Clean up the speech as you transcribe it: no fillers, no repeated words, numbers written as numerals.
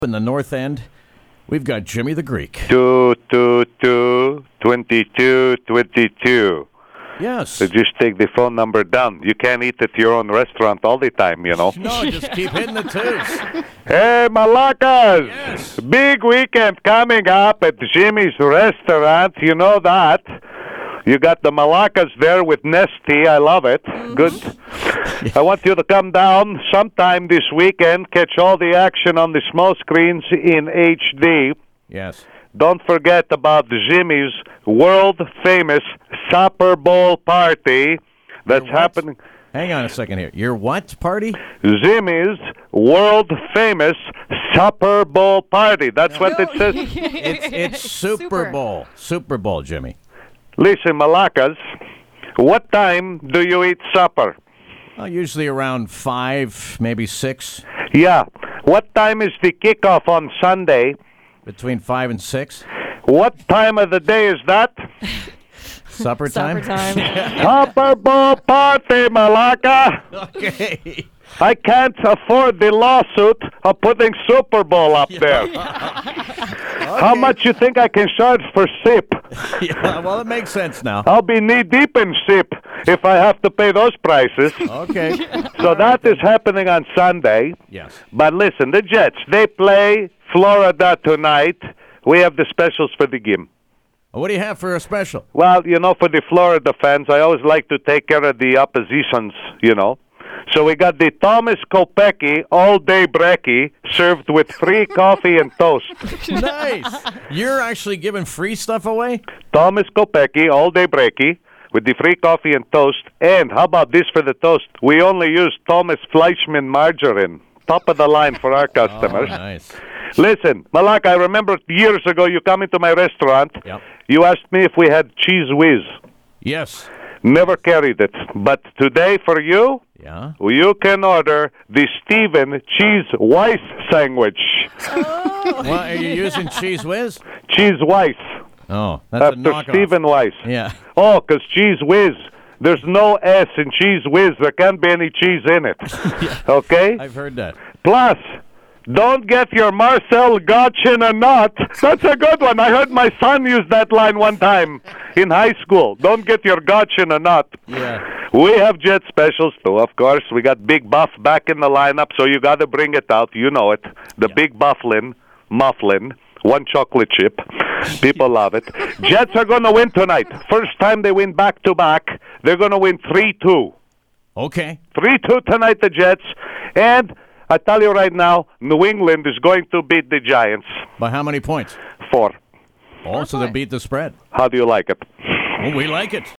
In the North End, we've got Jimmy the Greek. 222 22 22. Yes. So just take the phone number down. You can't eat at your own restaurant all the time, you know. No, just keep hitting the twos. Hey, Malakas! Yes. Big weekend coming up at Jimmy's restaurant. You know that. You got the Malakas there with Nesty. I love it. Good. I want you to come down sometime this weekend, catch all the action on the small screens in HD. Yes. Don't forget about Jimmy's world-famous Super Bowl party that's Your what? happening. Hang on a second here. Your what party? Jimmy's world-famous Super Bowl party. That's what it says. It's Super Bowl. Super Bowl, Jimmy. Listen, Malakas, what time do you eat supper? Usually around 5, maybe 6. Yeah. What time is the kickoff on Sunday? Between 5 and 6. What time of the day is that? Supper time? Super Bowl party, Malaka. Okay. I can't afford the lawsuit of putting Super Bowl up there. How much you think I can charge for SIP? Yeah, well, it makes sense now. I'll be knee-deep in SIP if I have to pay those prices. Okay. So that is happening on Sunday. Yes. But listen, the Jets, they play Florida tonight. We have the specials for the game. What do you have for a special? Well, you know, for the Florida fans, I always like to take care of the oppositions, you know. So we got the Thomas Kopecky all-day brekkie served with free coffee and toast. Nice. You're actually giving free stuff away? Thomas Kopecky all-day brekkie with the free coffee and toast. And how about this for the toast? We only use Thomas Fleischmann margarine. Top of the line for our customers. Oh, nice. Listen, Malak, I remember years ago you come into my restaurant. Yep. You asked me if we had Cheese Whiz. Yes. Never carried it. But today for you, Yeah. you can order the Steven Cheese Weiss sandwich. Well, are you using Cheese Whiz? Cheese Weiss. Oh, that's a After knockoff. Steven Weiss. Yeah. Oh, because Cheese Whiz, there's no S in Cheese Whiz. There can't be any cheese in it. Okay? I've heard that. Plus, don't get your Marcel Gotch in a nut. That's a good one. I heard my son use that line one time in high school. Don't get your Gotch in a nut. Yeah. We have Jet specials, too, of course. We got Big Buff back in the lineup, so you got to bring it out. You know it. The Big Mufflin, one chocolate chip. People love it. Jets are going to win tonight. First time they win back-to-back. They're going to win 3-2. Okay. 3-2 tonight, the Jets. And I tell you right now, New England is going to beat the Giants. By how many points? 4. Oh, so they beat the spread. How do you like it? Well, we like it.